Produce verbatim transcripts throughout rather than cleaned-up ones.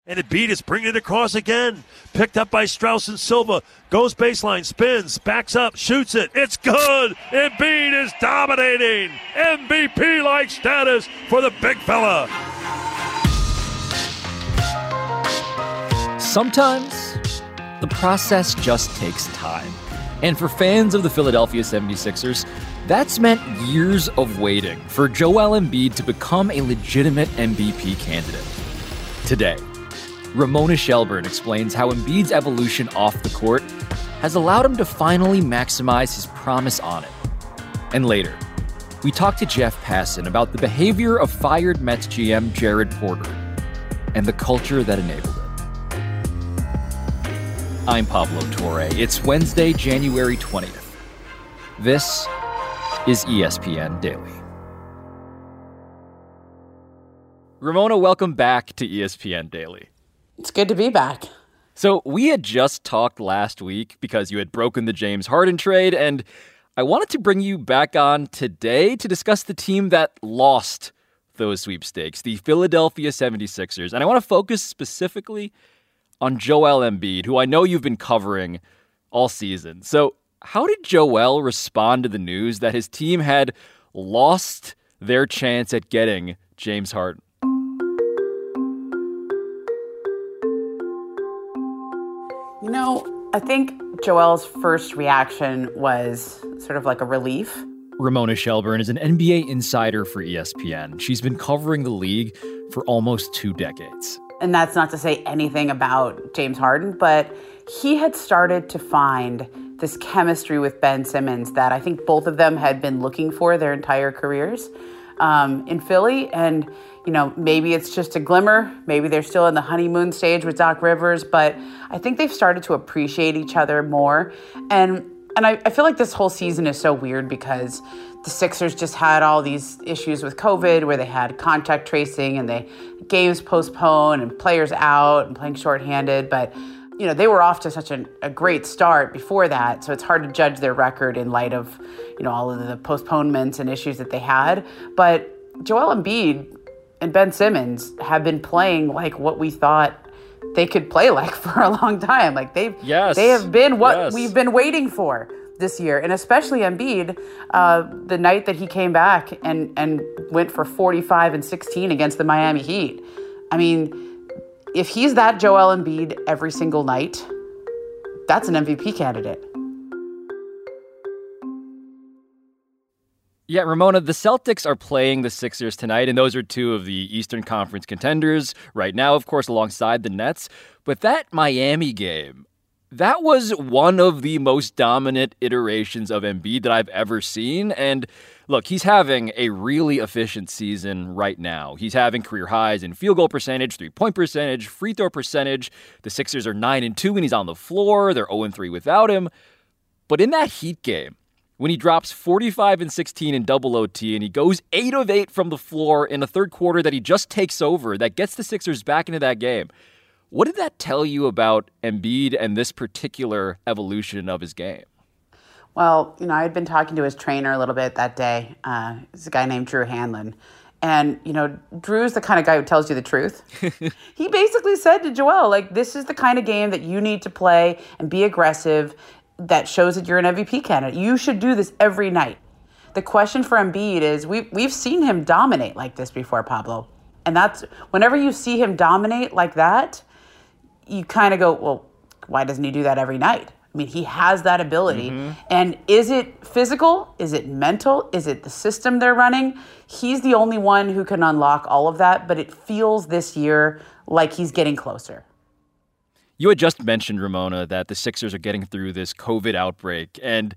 And Embiid is bringing it across again. Picked up by Strauss and Silva. Goes baseline, spins, backs up, shoots it. It's good. Embiid is dominating. M V P-like status for the big fella. Sometimes the process just takes time. And for fans of the Philadelphia seventy-sixers, that's meant years of waiting for Joel Embiid to become a legitimate M V P candidate. Today, Ramona Shelburne explains how Embiid's evolution off the court has allowed him to finally maximize his promise on it. And later, we talk to Jeff Passan about the behavior of fired Mets G M Jared Porter and the culture that enabled it. I'm Pablo Torre. It's Wednesday, January twentieth. This is E S P N Daily. Ramona, welcome back to E S P N Daily. It's good to be back. So we had just talked last week because you had broken the James Harden trade, and I wanted to bring you back on today to discuss the team that lost those sweepstakes, the Philadelphia seventy-sixers. And I want to focus specifically on Joel Embiid, who I know you've been covering all season. So how did Joel respond to the news that his team had lost their chance at getting James Harden? You know, I think Joel's first reaction was sort of like a relief. Ramona Shelburne is an N B A insider for E S P N. She's been covering the league for almost two decades. And that's not to say anything about James Harden, but he had started to find this chemistry with Ben Simmons that I think both of them had been looking for their entire careers um, in Philly. And, you know, maybe it's just a glimmer. Maybe they're still in the honeymoon stage with Doc Rivers, but I think they've started to appreciate each other more. And and I, I feel like this whole season is so weird because the Sixers just had all these issues with COVID where they had contact tracing and they games postponed and players out and playing shorthanded. But, you know, they were off to such a, a great start before that. So it's hard to judge their record in light of, you know, all of the postponements and issues that they had. But Joel Embiid and Ben Simmons have been playing like what we thought they could play like for a long time. Like they've, yes. they have been what yes. we've been waiting for this year. And especially Embiid, uh, the night that he came back and, and went for forty-five and sixteen against the Miami Heat. I mean, if he's that Joel Embiid every single night, that's an M V P candidate. Yeah, Ramona, the Celtics are playing the Sixers tonight, and those are two of the Eastern Conference contenders right now, of course, alongside the Nets. But that Miami game, that was one of the most dominant iterations of Embiid that I've ever seen. And look, he's having a really efficient season right now. He's having career highs in field goal percentage, three-point percentage, free throw percentage. The Sixers are nine and two when he's on the floor. They're oh and three without him. But in that Heat game, when he drops forty-five and sixteen in double O T and he goes eight of eight from the floor in a third quarter that he just takes over, that gets the Sixers back into that game. What did that tell you about Embiid and this particular evolution of his game? Well, you know, I had been talking to his trainer a little bit that day. Uh, it's a guy named Drew Hanlon. And, you know, Drew's the kind of guy who tells you the truth. He basically said to Joel, like, this is the kind of game that you need to play and be aggressive that shows that you're an M V P candidate. You should do this every night. The question for Embiid is, we've, we've seen him dominate like this before, Pablo. And that's, whenever you see him dominate like that, you kind of go, well, why doesn't he do that every night? I mean, he has that ability. Mm-hmm. And is it physical? Is it mental? Is it the system they're running? He's the only one who can unlock all of that, but it feels this year like he's getting closer. You had just mentioned, Ramona, that the Sixers are getting through this COVID outbreak, and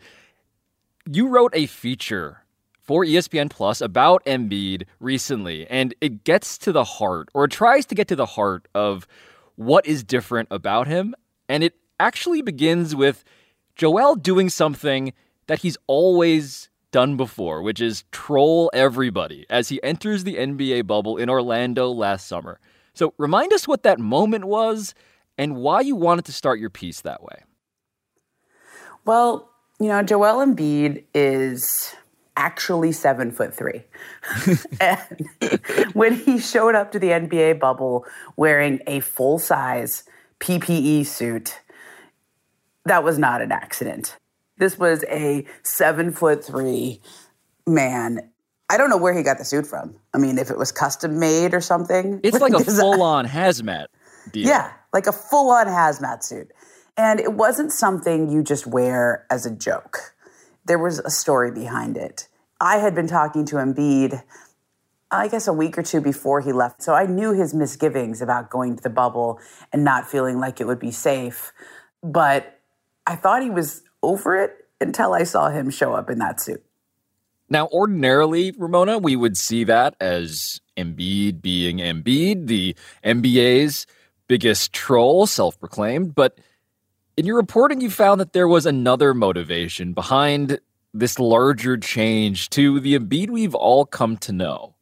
you wrote a feature for E S P N Plus about Embiid recently, and it gets to the heart, or it tries to get to the heart of what is different about him, and it actually begins with Joel doing something that he's always done before, which is troll everybody as he enters the N B A bubble in Orlando last summer. So remind us what that moment was and why you wanted to start your piece that way. Well, you know, Joel Embiid is actually seven foot three. And when he showed up to the N B A bubble wearing a full-size P P E suit, that was not an accident. This was a seven foot three man. I don't know where he got the suit from. I mean, if it was custom made or something. It's like a full-on hazmat deal. Yeah, like a full-on hazmat suit. And it wasn't something you just wear as a joke. There was a story behind it. I had been talking to Embiid, I guess a week or two before he left. So I knew his misgivings about going to the bubble and not feeling like it would be safe. But I thought he was over it until I saw him show up in that suit. Now, ordinarily, Ramona, we would see that as Embiid being Embiid, the N B A's biggest troll, self-proclaimed. But in your reporting, you found that there was another motivation behind this larger change to the Embiid we've all come to know.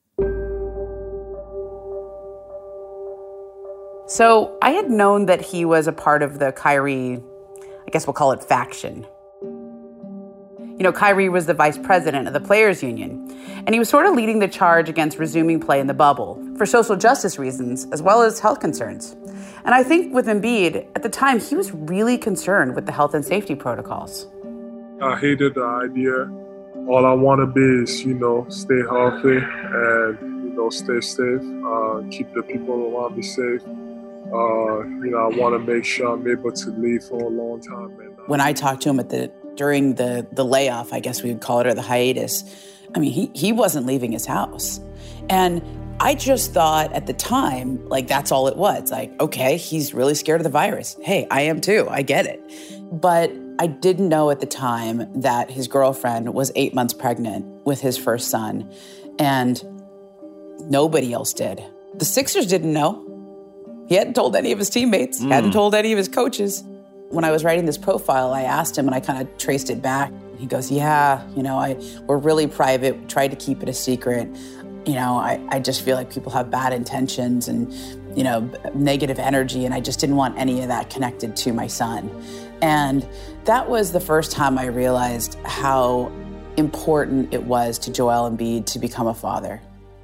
So I had known that he was a part of the Kyrie, I guess we'll call it faction. You know, Kyrie was the vice president of the Players Union, and he was sort of leading the charge against resuming play in the bubble for social justice reasons as well as health concerns. And I think with Embiid, at the time, he was really concerned with the health and safety protocols. I hated the idea. All I want to be is, you know, stay healthy and, you know, stay safe, uh, keep the people around me safe. Uh, you know, I want to make sure I'm able to leave for a long time. And, uh, when I talked to him at the during the, the layoff, I guess we would call it, or the hiatus, I mean, he, he wasn't leaving his house. And I just thought at the time, like, that's all it was. Like, okay, he's really scared of the virus. Hey, I am too. I get it. But I didn't know at the time that his girlfriend was eight months pregnant with his first son, and nobody else did. The Sixers didn't know. He hadn't told any of his teammates, mm. hadn't told any of his coaches. When I was writing this profile, I asked him, and I kind of traced it back. He goes, yeah, you know, I we're really private. We tried to keep it a secret. You know, I, I just feel like people have bad intentions and, you know, negative energy, and I just didn't want any of that connected to my son. And that was the first time I realized how important it was to Joel Embiid to become a father.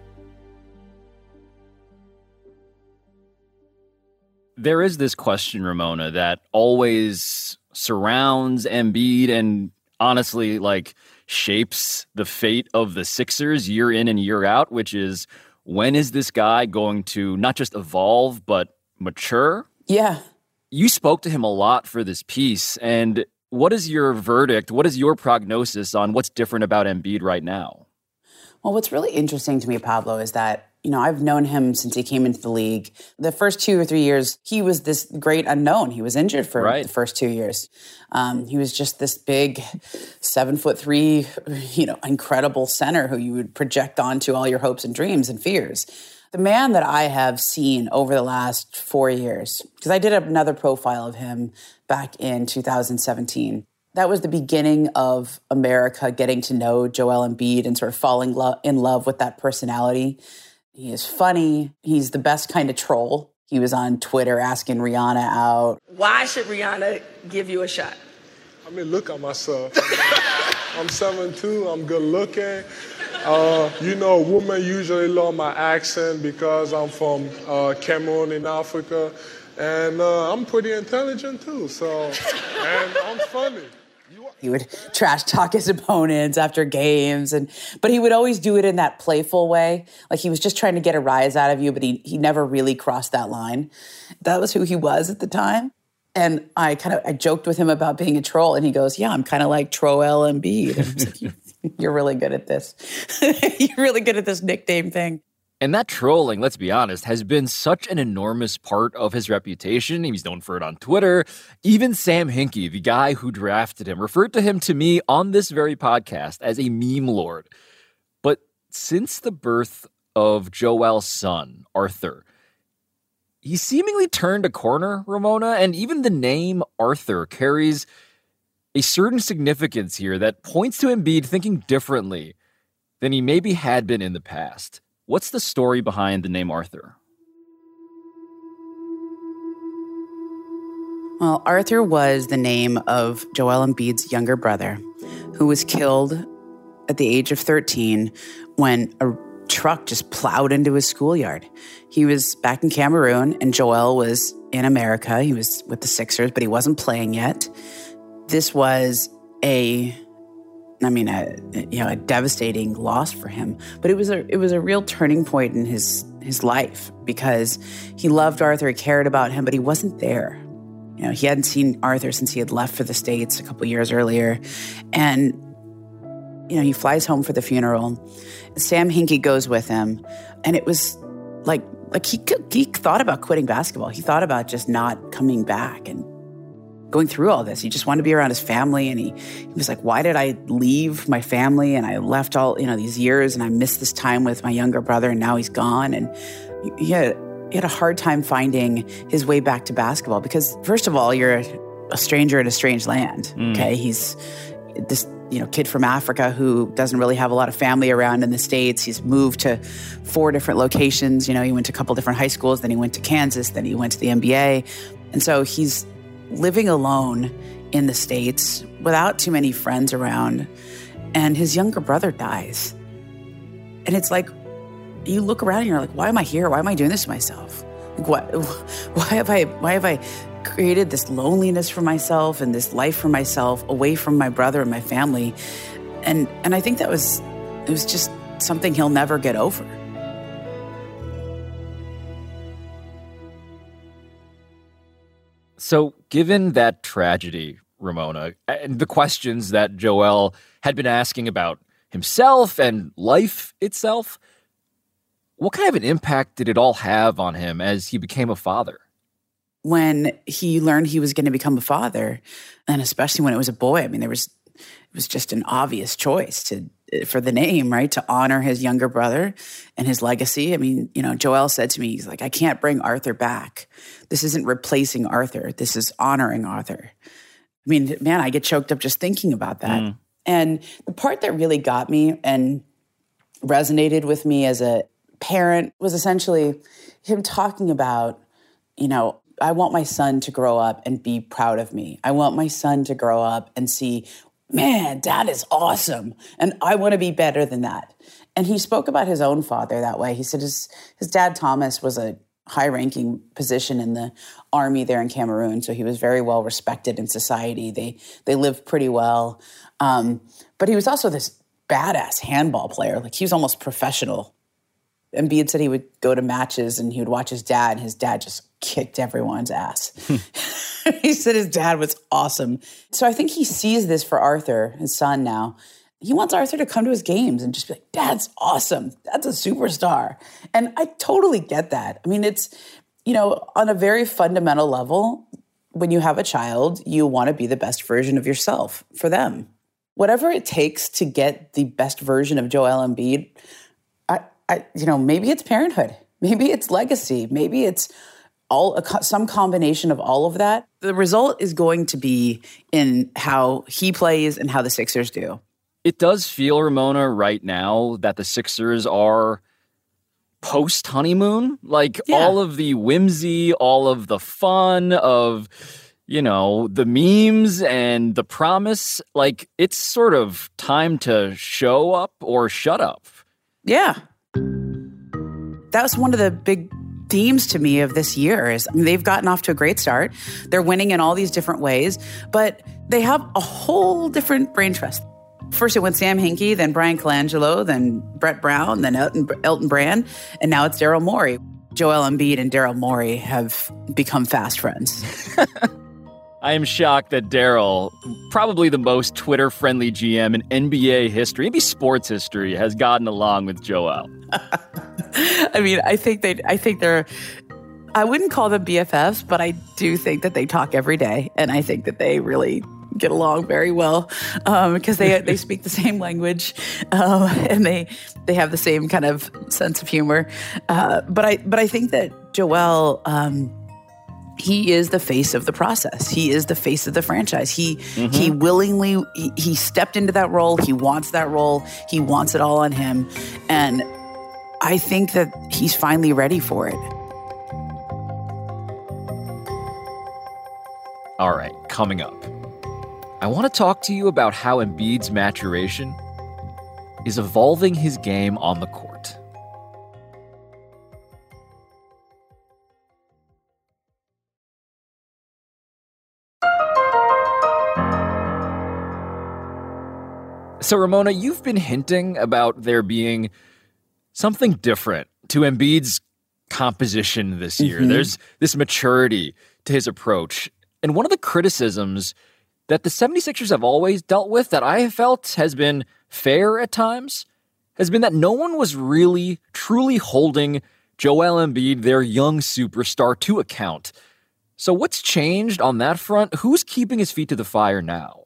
There is this question, Ramona, that always surrounds Embiid and honestly, like, shapes the fate of the Sixers year in and year out, which is, when is this guy going to not just evolve, but mature? Yeah. You spoke to him a lot for this piece, and what is your verdict? What is your prognosis on what's different about Embiid right now? Well, what's really interesting to me, Pablo, is that, you know, I've known him since he came into the league. The first two or three years, he was this great unknown. He was injured for right. the first two years. Um, he was just this big seven foot three, you know, incredible center who you would project onto all your hopes and dreams and fears. The man that I have seen over the last four years, because I did another profile of him back in two thousand seventeen. That was the beginning of America getting to know Joel Embiid and sort of falling lo- in love with that personality. He is funny. He's the best kind of troll. He was on Twitter asking Rihanna out. Why should Rihanna give you a shot? I mean, look at myself. I'm seven two. I'm good looking. Uh, you know, women usually love my accent because I'm from uh, Cameroon in Africa. And uh, I'm pretty intelligent, too. So, and I'm funny. He would trash talk his opponents after games, and but he would always do it in that playful way. Like he was just trying to get a rise out of you, but he he never really crossed that line. That was who he was at the time. And I kind of I joked with him about being a troll, and he goes, "Yeah, I'm kind of like Troel Embiid." And I was like, "You're really good at this. You're really good at this nickname thing." And that trolling, let's be honest, has been such an enormous part of his reputation. He's known for it on Twitter. Even Sam Hinkie, the guy who drafted him, referred to him to me on this very podcast as a meme lord. But since the birth of Joel's son, Arthur, he seemingly turned a corner, Ramona, and even the name Arthur carries a certain significance here that points to Embiid thinking differently than he maybe had been in the past. What's the story behind the name Arthur? Well, Arthur was the name of Joel Embiid's younger brother, who was killed at the age of thirteen when a truck just plowed into his schoolyard. He was back in Cameroon and Joel was in America. He was with the Sixers, but he wasn't playing yet. This was a, I mean, a, you know, a devastating loss for him. But it was a, it was a real turning point in his, his life because he loved Arthur, he cared about him, but he wasn't there. You know, he hadn't seen Arthur since he had left for the States a couple years earlier. And, you know, he flies home for the funeral. Sam Hinkie goes with him. And it was like, like he, he thought about quitting basketball. He thought about just not coming back and going through all this. He just wanted to be around his family. And he, he was like, why did I leave my family? And I left all, you know, these years and I missed this time with my younger brother and now he's gone. And he had, he had a hard time finding his way back to basketball because, first of all, you're a stranger in a strange land, mm. okay? He's this, you know, kid from Africa who doesn't really have a lot of family around in the States. He's moved to four different locations. You know, he went to a couple different high schools, then he went to Kansas, then he went to the N B A. And so he's living alone in the States without too many friends around. And his younger brother dies. And it's like, you look around and you're like, why am I here? Why am I doing this to myself? Like, what, why have I, why have I created this loneliness for myself and this life for myself away from my brother and my family? And, and I think that was, it was just something he'll never get over. So given that tragedy, Ramona, and the questions that Joel had been asking about himself and life itself, what kind of an impact did it all have on him as he became a father? When he learned he was going to become a father, and especially when it was a boy, I mean, there was it was just an obvious choice to for the name, right? To honor his younger brother and his legacy. I mean, you know, Joel said to me, he's like, I can't bring Arthur back. This isn't replacing Arthur. This is honoring Arthur. I mean, man, I get choked up just thinking about that. Mm. And the part that really got me and resonated with me as a parent was essentially him talking about, you know, I want my son to grow up and be proud of me. I want my son to grow up and see, man, dad is awesome. And I want to be better than that. And he spoke about his own father that way. He said his, his dad, Thomas, was a high-ranking position in the army there in Cameroon. So he was very well respected in society. They they lived pretty well. Um, but he was also this badass handball player. Like, he was almost professional. Embiid said he would go to matches and he would watch his dad, and his dad just kicked everyone's ass. He said his dad was awesome. So I think he sees this for Arthur, his son now. He wants Arthur to come to his games and just be like, Dad's awesome. Dad's a superstar. And I totally get that. I mean, it's, you know, on a very fundamental level, when you have a child, you want to be the best version of yourself for them. Whatever it takes to get the best version of Joel Embiid, I, I, you know, maybe it's parenthood. Maybe it's legacy. Maybe it's all a, some combination of all of that. The result is going to be in how he plays and how the Sixers do. It does feel, Ramona, right now that the Sixers are post-honeymoon. Like, yeah. All of the whimsy, all of the fun of, you know, the memes and the promise. Like, it's sort of time to show up or shut up. Yeah. That was one of the big themes to me of this year is, I mean, they've gotten off to a great start. They're winning in all these different ways, but they have a whole different brain trust. First it went Sam Hinkie, then Brian Colangelo, then Brett Brown, then Elton, Elton Brand, and now it's Daryl Morey. Joel Embiid and Daryl Morey have become fast friends. I am shocked that Daryl, probably the most Twitter-friendly G M in N B A history, maybe sports history, has gotten along with Joel. I mean, I think they, I think they're, I wouldn't call them B F Fs, but I do think that they talk every day, and I think that they really get along very well um, because they they speak the same language um, and they they have the same kind of sense of humor. Uh, but I but I think that Joel, um, he is the face of the process. He is the face of the franchise. He mm-hmm. he willingly he, he stepped into that role. He wants that role. He wants it all on him, and I think that he's finally ready for it. All right, coming up, I want to talk to you about how Embiid's maturation is evolving his game on the court. So, Ramona, you've been hinting about there being something different to Embiid's composition this year. Mm-hmm. There's this maturity to his approach. And one of the criticisms that the 76ers have always dealt with, that I have felt has been fair at times, has been that no one was really, truly holding Joel Embiid, their young superstar, to account. So what's changed on that front? Who's keeping his feet to the fire now?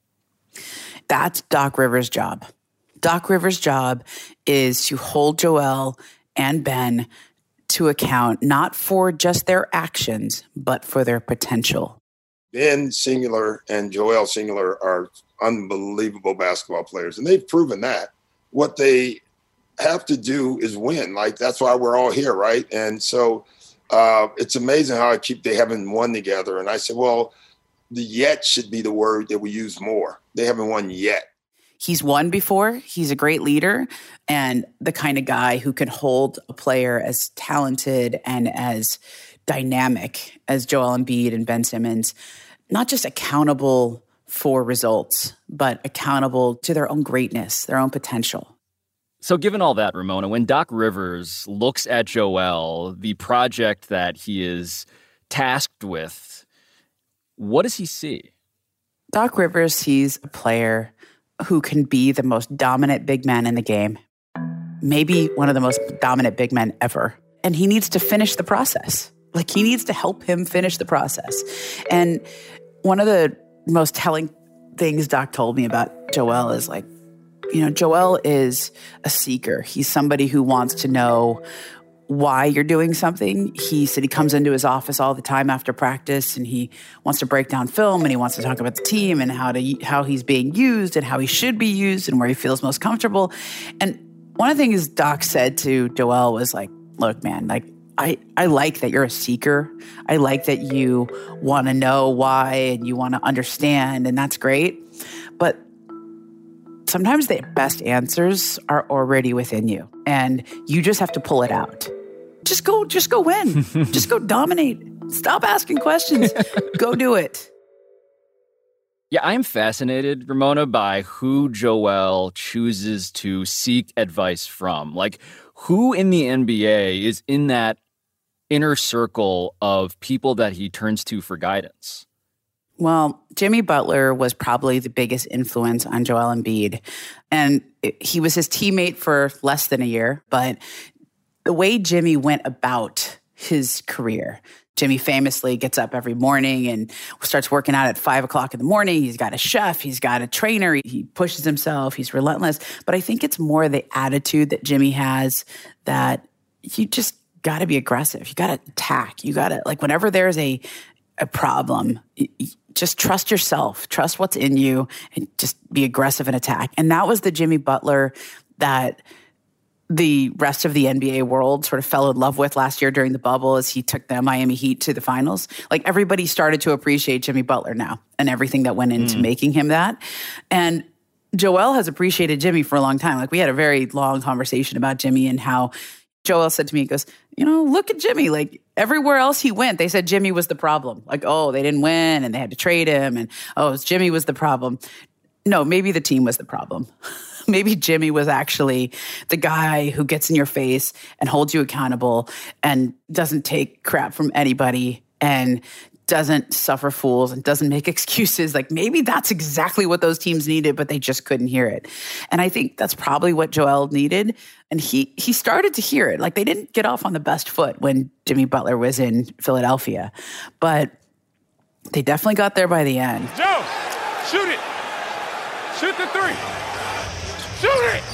That's Doc Rivers' job. Doc Rivers' job is to hold Joel and Ben to account, not for just their actions, but for their potential. Ben Singular and Joel Singular are unbelievable basketball players, and they've proven that. What they have to do is win. Like, that's why we're all here, right? And so uh, it's amazing how I keep they haven't won together. And I said, well, the yet should be the word that we use more. They haven't won yet. He's won before. He's a great leader and the kind of guy who can hold a player as talented and as dynamic as Joel Embiid and Ben Simmons, not just accountable for results, but accountable to their own greatness, their own potential. So given all that, Ramona, when Doc Rivers looks at Joel, the project that he is tasked with, what does he see? Doc Rivers sees a player who can be the most dominant big man in the game, maybe one of the most dominant big men ever. And he needs to finish the process. Like, he needs to help him finish the process. And one of the most telling things Doc told me about Joel is, like, you know, Joel is a seeker. He's somebody who wants to know why you're doing something. He said he comes into his office all the time after practice and he wants to break down film and he wants to talk about the team and how to how he's being used and how he should be used and where he feels most comfortable. And one of the things Doc said to Joel was like, look, man, like, I, I like that you're a seeker. I like that you want to know why and you want to understand, and that's great. But sometimes the best answers are already within you, and you just have to pull it out. Just go, just go win. Just go dominate. Stop asking questions. Go do it. Yeah, I'm fascinated, Ramona, by who Joel chooses to seek advice from. Like, who in the N B A is in that inner circle of people that he turns to for guidance? Well, Jimmy Butler was probably the biggest influence on Joel Embiid. And he was his teammate for less than a year. But the way Jimmy went about his career, Jimmy famously gets up every morning and starts working out at five o'clock in the morning. He's got a chef. He's got a trainer. He pushes himself. He's relentless. But I think it's more the attitude that Jimmy has, that you just got to be aggressive. You got to attack. You got to, like, whenever there's a a problem, just trust yourself, trust what's in you, and just be aggressive and attack. And that was the Jimmy Butler that the rest of the N B A world sort of fell in love with last year during the bubble as he took the Miami Heat to the finals. Like, everybody started to appreciate Jimmy Butler now and everything that went into mm. making him that. And Joel has appreciated Jimmy for a long time. Like, we had a very long conversation about Jimmy and how Joel said to me, he goes, you know, look at Jimmy. Like, everywhere else he went, they said Jimmy was the problem. Like, oh, they didn't win and they had to trade him. And, oh, Jimmy was the problem. No, maybe the team was the problem. Maybe Jimmy was actually the guy who gets in your face and holds you accountable and doesn't take crap from anybody and doesn't suffer fools and doesn't make excuses. Like, maybe that's exactly what those teams needed, but they just couldn't hear it. And I think that's probably what Joel needed. And he he started to hear it. Like, they didn't get off on the best foot when Jimmy Butler was in Philadelphia, but they definitely got there by the end. Joe, shoot it. Shoot the three. Shoot it.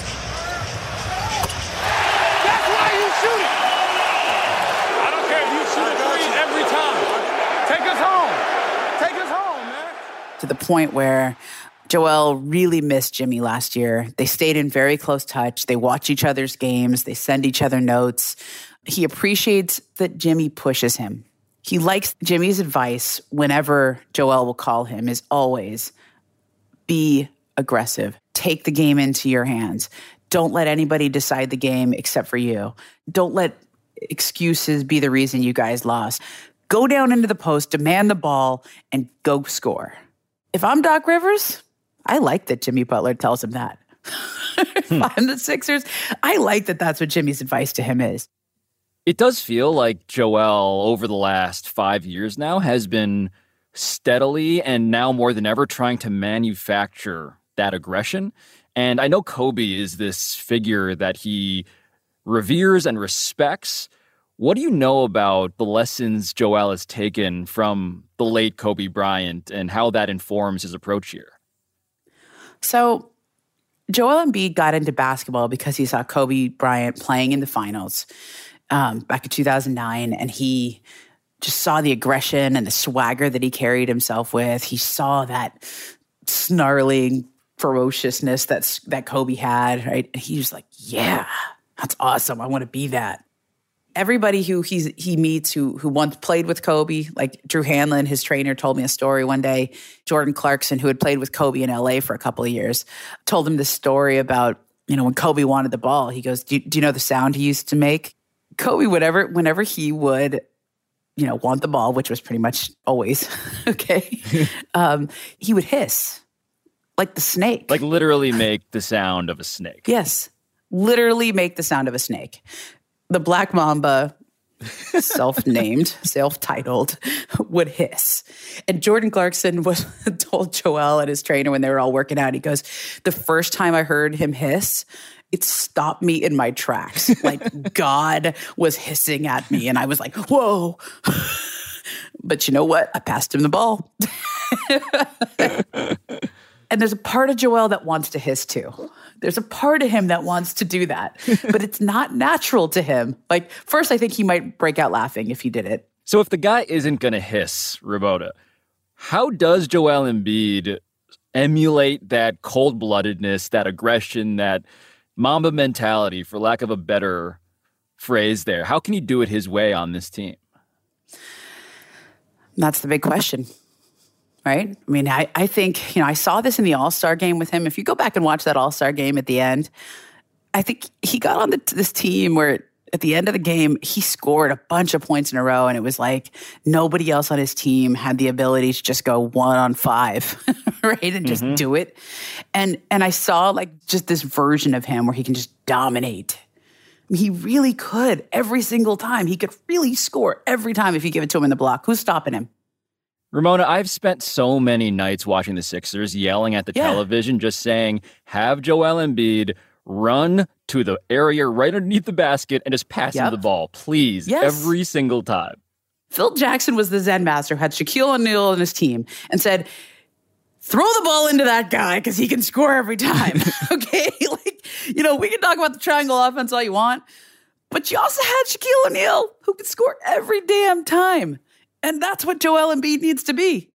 That's why you shoot it. I don't care if you shoot a three every time. Take us home. Take us home, man. To the point where Joel really missed Jimmy last year. They stayed in very close touch. They watch each other's games. They send each other notes. He appreciates that Jimmy pushes him. He likes Jimmy's advice whenever Joel will call him is always be aggressive. Take the game into your hands. Don't let anybody decide the game except for you. Don't let excuses be the reason you guys lost. Go down into the post, demand the ball, and go score. If I'm Doc Rivers, I like that Jimmy Butler tells him that. If I'm the Sixers, I like that that's what Jimmy's advice to him is. It does feel like Joel, over the last five years now, has been steadily and now more than ever trying to manufacture that aggression. And I know Kobe is this figure that he reveres and respects. What do you know about the lessons Joel has taken from the late Kobe Bryant and how that informs his approach here? So Joel Embiid got into basketball because he saw Kobe Bryant playing in the finals um, back in two thousand nine, and he just saw the aggression and the swagger that he carried himself with. He saw that snarling ferociousness that's, that Kobe had, right? And he was like, yeah, that's awesome. I want to be that. Everybody who he's, he meets who who once played with Kobe, like Drew Hanlon, his trainer, told me a story one day. Jordan Clarkson, who had played with Kobe in L A for a couple of years, told him this story about, you know, when Kobe wanted the ball. He goes, do, do you know the sound he used to make? Kobe, whatever, whenever he would, you know, want the ball, which was pretty much always, okay, um, he would hiss like the snake. Like literally make the sound of a snake. Yes, literally make the sound of a snake. The Black Mamba, self-named, self-titled, would hiss. And Jordan Clarkson was told Joel and his trainer when they were all working out, he goes, the first time I heard him hiss, it stopped me in my tracks. Like God was hissing at me. And I was like, whoa. But you know what? I passed him the ball. And there's a part of Joel that wants to hiss too. There's a part of him that wants to do that, but it's not natural to him. Like, first, I think he might break out laughing if he did it. So if the guy isn't going to hiss, Ramona, how does Joel Embiid emulate that cold-bloodedness, that aggression, that Mamba mentality, for lack of a better phrase there? How can he do it his way on this team? That's the big question. Right? I mean, I, I think, you know, I saw this in the All-Star game with him. If you go back and watch that All-Star game at the end, I think he got on the, this team where at the end of the game, he scored a bunch of points in a row. And it was like nobody else on his team had the ability to just go one on five, right? And just mm-hmm. do it. And, and I saw like just this version of him where he can just dominate. I mean, he really could every single time. He could really score every time if you give it to him in the block. Who's stopping him? Ramona, I've spent so many nights watching the Sixers, yelling at the yeah. television, just saying, have Joel Embiid run to the area right underneath the basket and just pass yep. him the ball, please, yes. every single time. Phil Jackson was the Zen master, had Shaquille O'Neal on his team, and said, throw the ball into that guy because he can score every time, okay? Like, you know, we can talk about the triangle offense all you want, but you also had Shaquille O'Neal who could score every damn time. And that's what Joel Embiid needs to be.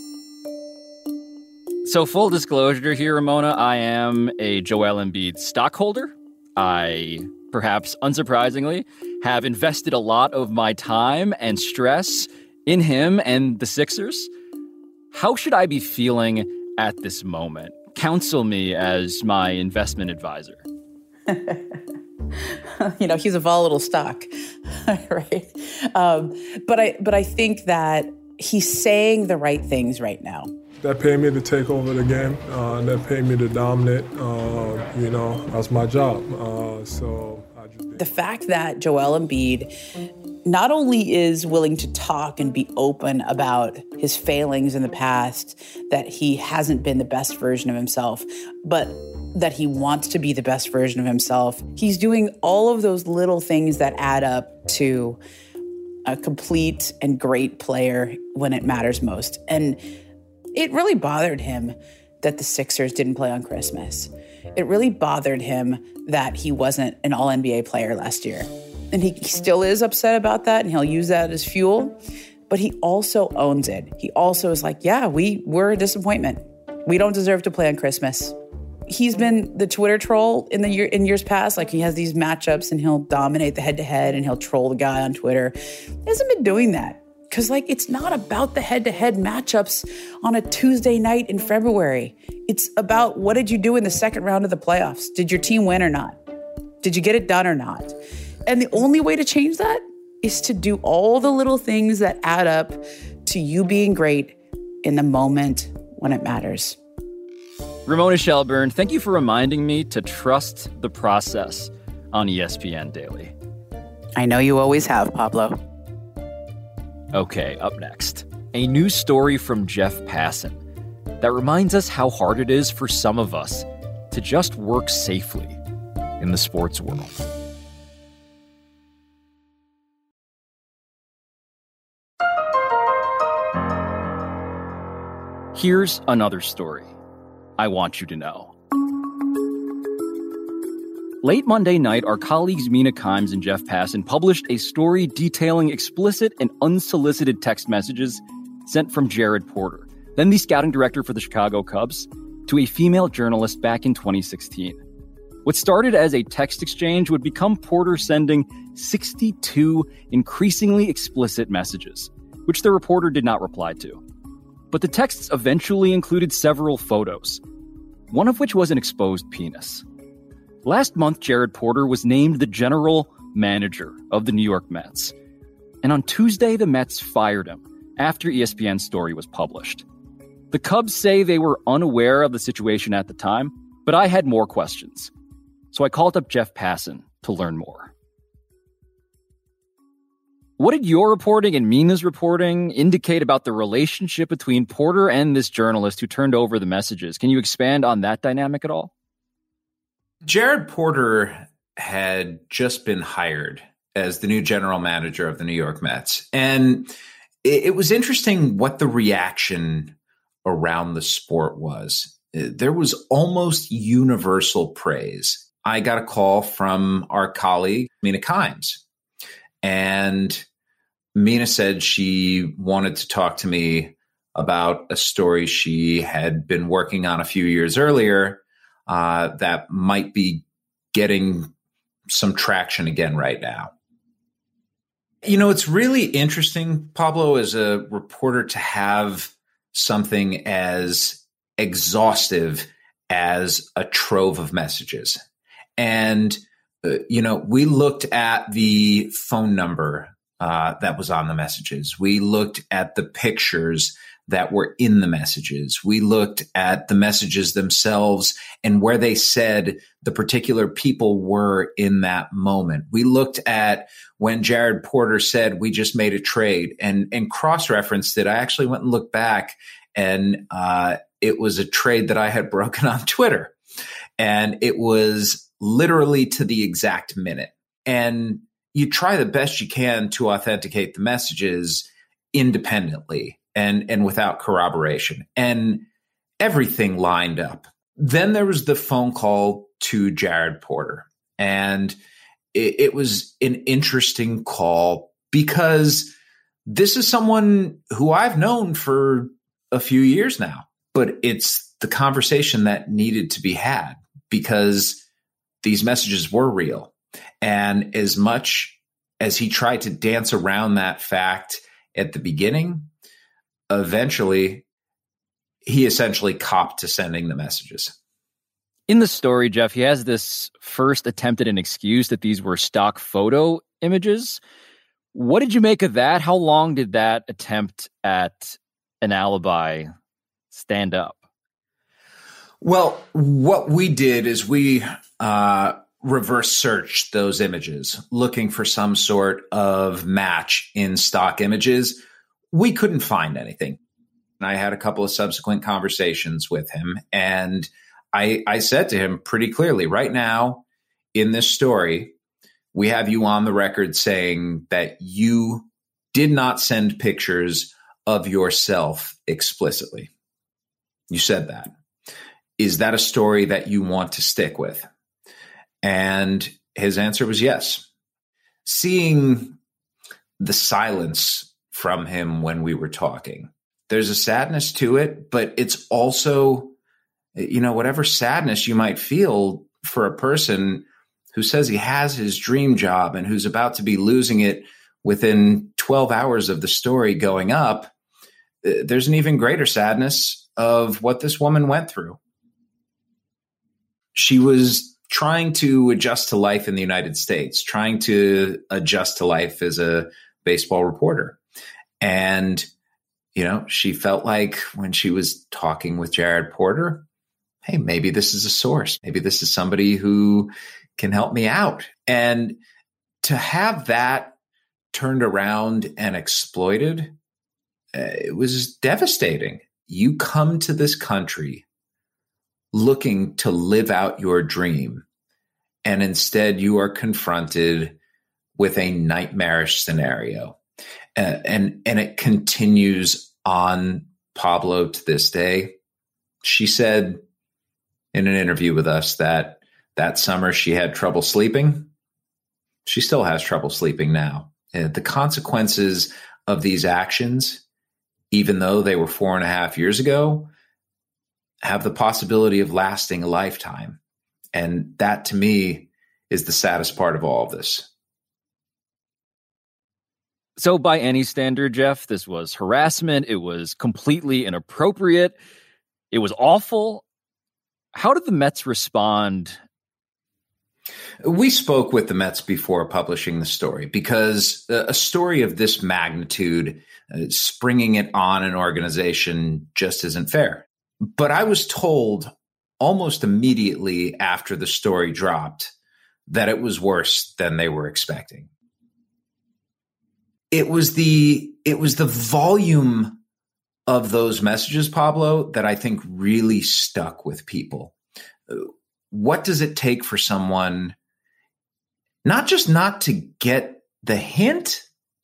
So full disclosure here, Ramona, I am a Joel Embiid stockholder. I, perhaps unsurprisingly, have invested a lot of my time and stress in him and the Sixers. How should I be feeling at this moment? Counsel me as my investment advisor. You know, he's a volatile stock, right? Um, but I, but I think that he's saying the right things right now. That paid me to take over the game. Uh, that paid me to dominate. Uh, you know, that's my job. Uh, so I just did. The fact that Joel Embiid not only is willing to talk and be open about his failings in the past, that he hasn't been the best version of himself, but that he wants to be the best version of himself. He's doing all of those little things that add up to a complete and great player when it matters most. And it really bothered him that the Sixers didn't play on Christmas. It really bothered him that he wasn't an all N B A player last year. And he, he still is upset about that, and he'll use that as fuel. But he also owns it. He also is like, yeah, we, we're a disappointment. We don't deserve to play on Christmas. He's been the Twitter troll in the year in years past. Like, he has these matchups and he'll dominate the head-to-head and he'll troll the guy on Twitter. He hasn't been doing that. Because, like, it's not about the head-to-head matchups on a Tuesday night in February. It's about what did you do in the second round of the playoffs? Did your team win or not? Did you get it done or not? And the only way to change that is to do all the little things that add up to you being great in the moment when it matters. Ramona Shelburne, thank you for reminding me to trust the process on E S P N Daily. I know you always have, Pablo. Okay, up next, a new story from Jeff Passan that reminds us how hard it is for some of us to just work safely in the sports world. Here's another story I want you to know. Late Monday night, our colleagues Mina Kimes and Jeff Passan published a story detailing explicit and unsolicited text messages sent from Jared Porter, then the scouting director for the Chicago Cubs, to a female journalist back in twenty sixteen. What started as a text exchange would become Porter sending sixty-two increasingly explicit messages, which the reporter did not reply to. But the texts eventually included several photos, one of which was an exposed penis. Last month, Jared Porter was named the general manager of the New York Mets. And on Tuesday, the Mets fired him after E S P N's story was published. The Cubs say they were unaware of the situation at the time, but I had more questions. So I called up Jeff Passan to learn more. What did your reporting and Mina's reporting indicate about the relationship between Porter and this journalist who turned over the messages? Can you expand on that dynamic at all? Jared Porter had just been hired as the new general manager of the New York Mets. And it, it was interesting what the reaction around the sport was. There was almost universal praise. I got a call from our colleague, Mina Kimes. And Mina said she wanted to talk to me about a story she had been working on a few years earlier uh, that might be getting some traction again right now. You know, it's really interesting, Pablo, as a reporter to have something as exhaustive as a trove of messages. And, uh, you know, we looked at the phone number uh, that was on the messages. We looked at the pictures that were in the messages. We looked at the messages themselves and where they said the particular people were in that moment. We looked at when Jared Porter said, we just made a trade, and, and cross-referenced it. I actually went and looked back, and uh, it was a trade that I had broken on Twitter. And it was literally to the exact minute. And you try the best you can to authenticate the messages independently and, and without corroboration. And everything lined up. Then there was the phone call to Jared Porter. And it, it was an interesting call because this is someone who I've known for a few years now. But it's the conversation that needed to be had because these messages were real. And as much as he tried to dance around that fact at the beginning, eventually he essentially copped to sending the messages. In the story, Jeff, he has this first attempt at an excuse that these were stock photo images. What did you make of that? How long did that attempt at an alibi stand up? Well, what we did is we uh, reverse searched those images, looking for some sort of match in stock images. We couldn't find anything. And I had a couple of subsequent conversations with him, and I, I said to him pretty clearly, right now in this story, we have you on the record saying that you did not send pictures of yourself explicitly. You said that. Is that a story that you want to stick with? And his answer was yes. Seeing the silence from him when we were talking, there's a sadness to it, but it's also, you know, whatever sadness you might feel for a person who says he has his dream job and who's about to be losing it within twelve hours of the story going up, there's an even greater sadness of what this woman went through. She was trying to adjust to life in the United States, trying to adjust to life as a baseball reporter. And, you know, she felt like when she was talking with Jared Porter, hey, maybe this is a source. Maybe this is somebody who can help me out. And to have that turned around and exploited, uh, it was devastating. You come to this country looking to live out your dream, and instead you are confronted with a nightmarish scenario. Uh, and, and it continues on, Pablo, to this day. She said in an interview with us that that summer she had trouble sleeping. She still has trouble sleeping now. Uh, the consequences of these actions, even though they were four and a half years ago, have the possibility of lasting a lifetime. And that, to me, is the saddest part of all of this. So by any standard, Jeff, this was harassment. It was completely inappropriate. It was awful. How did the Mets respond? We spoke with the Mets before publishing the story, because a story of this magnitude, uh, springing it on an organization just isn't fair. But I was told almost immediately after the story dropped that it was worse than they were expecting. It was the it was the volume of those messages, Pablo, that I think really stuck with people. What does it take for someone not just not to get the hint,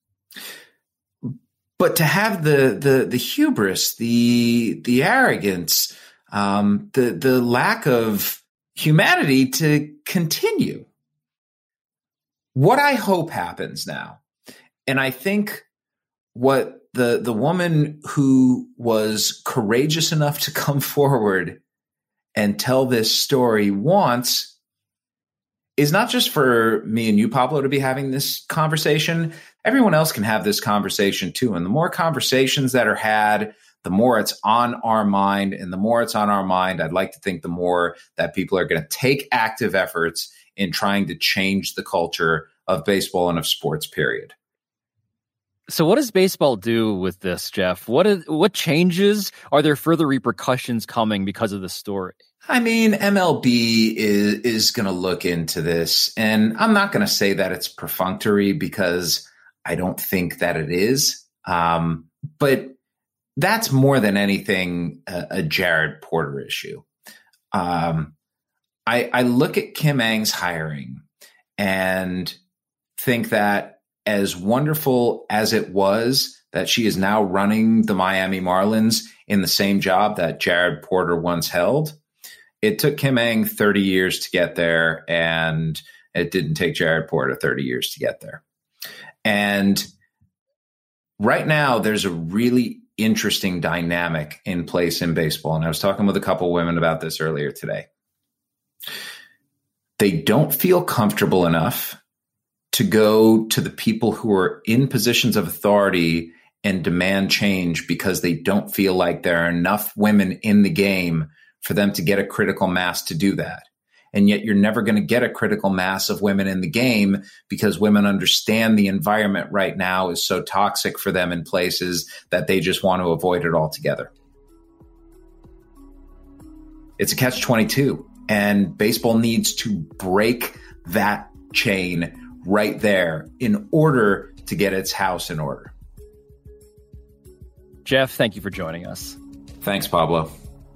but to have the the the hubris, the the arrogance, um, the the lack of humanity to continue? What I hope happens now, and I think what the the woman who was courageous enough to come forward and tell this story wants, is not just for me and you, Pablo, to be having this conversation. Everyone else can have this conversation too. And the more conversations that are had, the more it's on our mind. And the more it's on our mind, I'd like to think the more that people are going to take active efforts in trying to change the culture of baseball and of sports, period. So what does baseball do with this, Jeff? What is, what changes? Are there further repercussions coming because of this story? I mean, M L B is, is going to look into this. And I'm not going to say that it's perfunctory, because I don't think that it is. Um, but that's more than anything a, a Jared Porter issue. Um, I, I look at Kim Ng's hiring and think that, as wonderful as it was that she is now running the Miami Marlins in the same job that Jared Porter once held, it took Kim Ng thirty years to get there, and it didn't take Jared Porter thirty years to get there. And right now, there's a really interesting dynamic in place in baseball. And I was talking with a couple of women about this earlier today. They don't feel comfortable enough to go to the people who are in positions of authority and demand change, because they don't feel like there are enough women in the game for them to get a critical mass to do that. And yet you're never going to get a critical mass of women in the game, because women understand the environment right now is so toxic for them in places that they just want to avoid it altogether. It's a catch twenty-two, and baseball needs to break that chain right there in order to get its house in order. Jeff, thank you for joining us. Thanks, Pablo.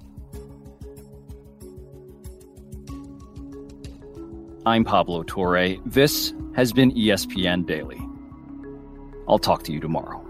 I'm Pablo Torre. This has been E S P N Daily. I'll talk to you tomorrow.